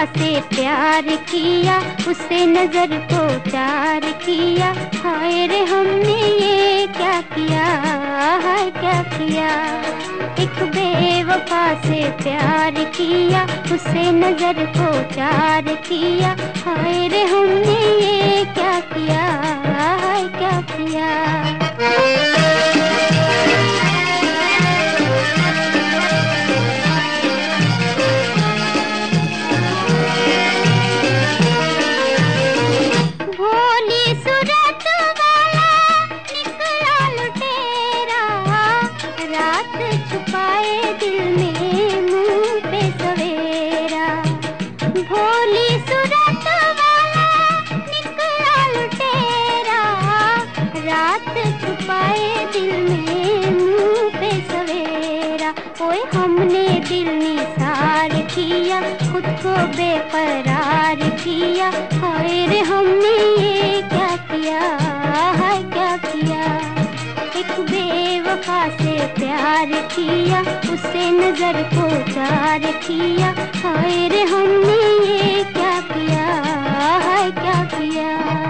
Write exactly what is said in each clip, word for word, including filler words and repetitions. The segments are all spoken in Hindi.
से प्यार किया, उसे नजर को चार किया। हाय रे हमने ये क्या किया, हाय क्या किया। एक बेवफा से प्यार किया, उसे नजर को चार किया। हाय रे हमने ये क्या किया, हाय क्या किया। ओए हमने दिल निसार किया, खुद को बेकरार किया। हाय रे हमने ये क्या किया, हाय क्या किया। एक बेवफा से प्यार किया, उसे नजर को चार किया। हाय रे हमने ये क्या किया, हाय क्या किया।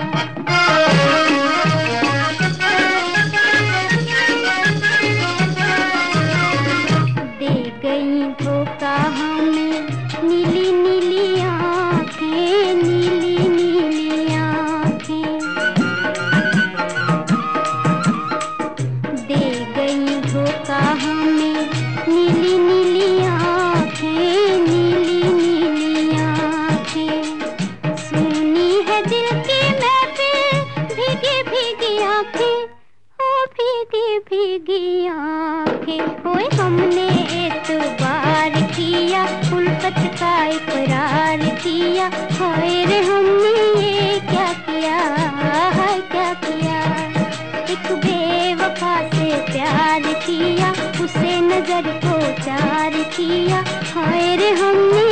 धोखा हमें नीली नीली आँखें, नीली नीली आँखें दे गई। धोखा हमें नीली नीली आँखें, नीली नीली आँखें। सुनी है दिल की महफिल, भीगी भीगी आँखें, ओ भीगी भीगी आँखें। ओए हमने एतबार किया, उल्फत का इकरार किया। हाय रे हमने ये क्या किया, हाय क्या किया। एक बेवफा से प्यार किया, उसे नजर को चार किया। हाय रे हमने